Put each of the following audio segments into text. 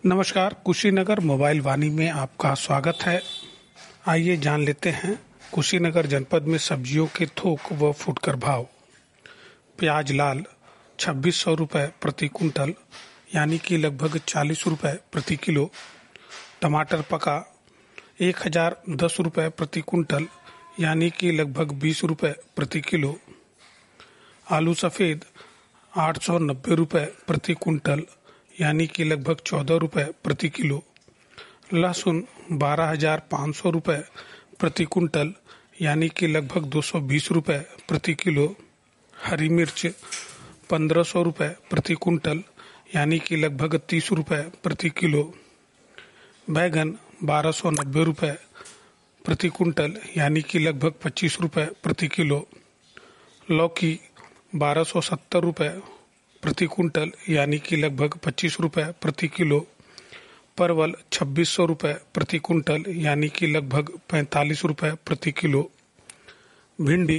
नमस्कार, कुशीनगर मोबाइल वाणी में आपका स्वागत है। आइए जान लेते हैं कुशीनगर जनपद में सब्जियों के थोक व फुटकर भाव। प्याज लाल 2600 रुपये प्रति कुंटल यानी कि लगभग 40 रुपये प्रति किलो। टमाटर पका 1010 रुपये प्रति कुंटल यानी कि लगभग 20 रुपये प्रति किलो। आलू सफ़ेद 890 रुपये प्रति कुंटल यानी कि लगभग 14 रुपये प्रति किलो। लहसुन 12,500 रुपये प्रति कुंटल यानी कि लगभग 220 रुपये प्रति किलो। हरी मिर्च 1500 रुपये प्रति कुंटल यानी कि लगभग 30 रुपये प्रति किलो। बैगन 1290 रुपये प्रति कुंटल यानी कि लगभग 25 रुपये प्रति किलो। लौकी 1270 रुपये प्रति कुंटल यानी कि लगभग 25 रुपये प्रति किलो। परवल 2600 रुपये प्रति कुंटल यानी कि लगभग 45 रुपये प्रति किलो। भिंडी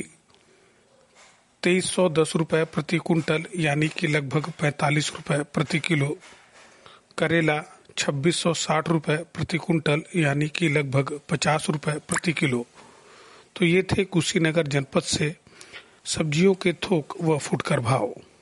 2310 रुपये प्रति कुंटल यानी कि लगभग 45 रुपये प्रति किलो। करेला 2660 रुपये प्रति कुंटल यानी कि लगभग 50 रुपये प्रति किलो। तो ये थे कुशीनगर जनपद से सब्जियों के थोक व फुटकर भाव।